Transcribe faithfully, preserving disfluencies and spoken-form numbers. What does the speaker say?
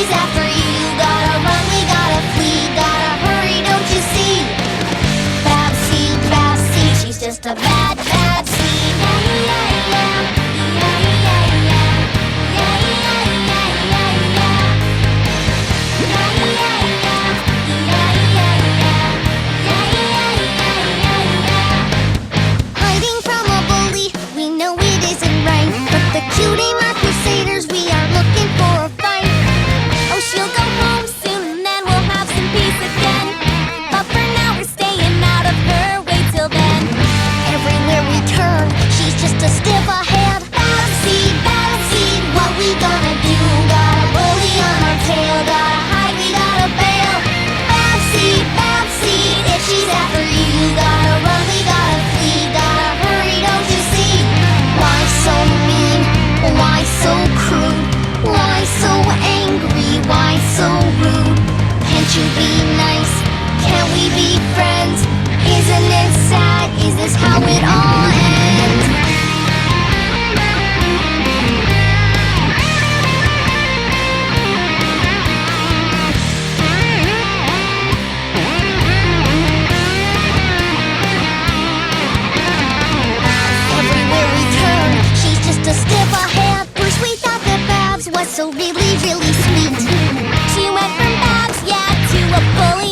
she's after you. Gotta run, we gotta flee. Gotta hurry, don't you see? Babsy, Babsy, she's just a bad, bad seed. Yeah, yeah, yeah. A step ahead, Babsy, Babsy, what we gonna do? Got a bully on our tail, gotta hide, we gotta bail. Babsy, Babsy, if she's after you, gotta run, we gotta flee, gotta hurry, don't you see? Why so mean? Why so crude? Why so angry? Why so rude? Can't you be nice? Can't we be friends? Isn't it sad? Is this how it all ends? A step ahead, first we thought that Babs was so really, really sweet. She went from Babs, yeah, to a bully.